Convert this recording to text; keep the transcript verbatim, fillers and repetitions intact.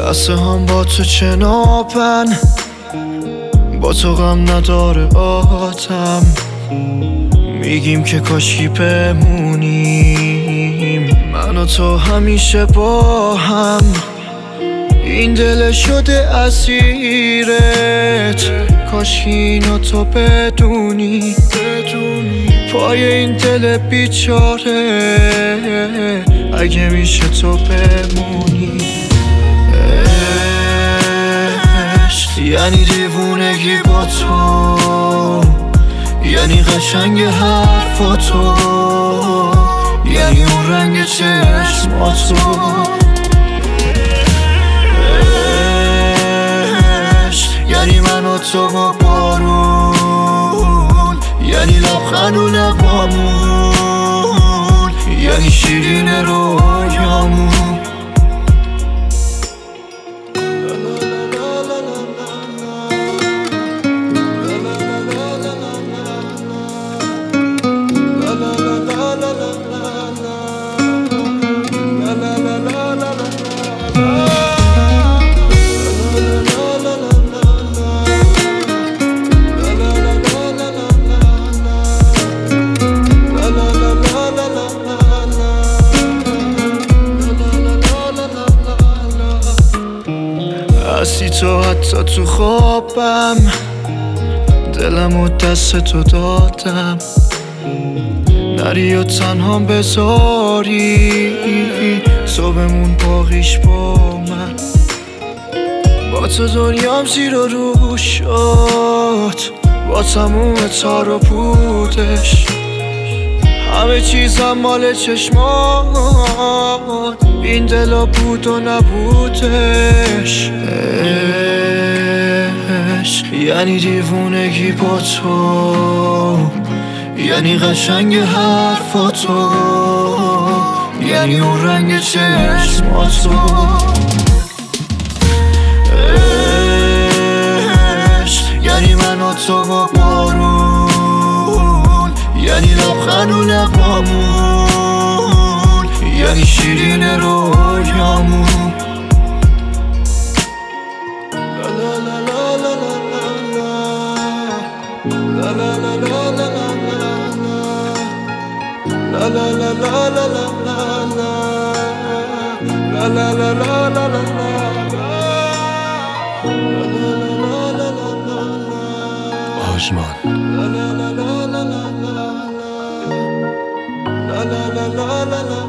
لحظه هم با تو چنابن، با تو غم نداره آدم. میگیم که کاشکی بمونیم من و تو همیشه با هم. این دل شده اسیرت، کاشکی اینو تو بدونی. پای این دل بیچاره اگه میشه تو بمونی. عشق یعنی دیوونگی با تو، یعنی قشنگ حرفاتو، یعنی اون رنگ چشماتو. عشق یعنی من و تو با بارون، یعنی لبخند و لبامون، یعنی شیرین رویامون. هستی تو حتی تو خوابم، دلم و دست تو دادم. نری و تنها بذاری تو بمون باقیش با من. با تو دنیام زیر و رو شد، با تموم تار و پودش. همه چیزم مال چشمات، این دلا بود و نبودش. عشق یعنی دیوونگی با تو، یعنی قشنگ حرفاتو، یعنی اون رنگ چشماتو. عشق یعنی من و تو با بارون، یعنی لبخند و لبامون، یعنی شیرین رویامون. La la la la la la la la la la la la la la la la la la. آژمان. La la la la la la la la la la la la.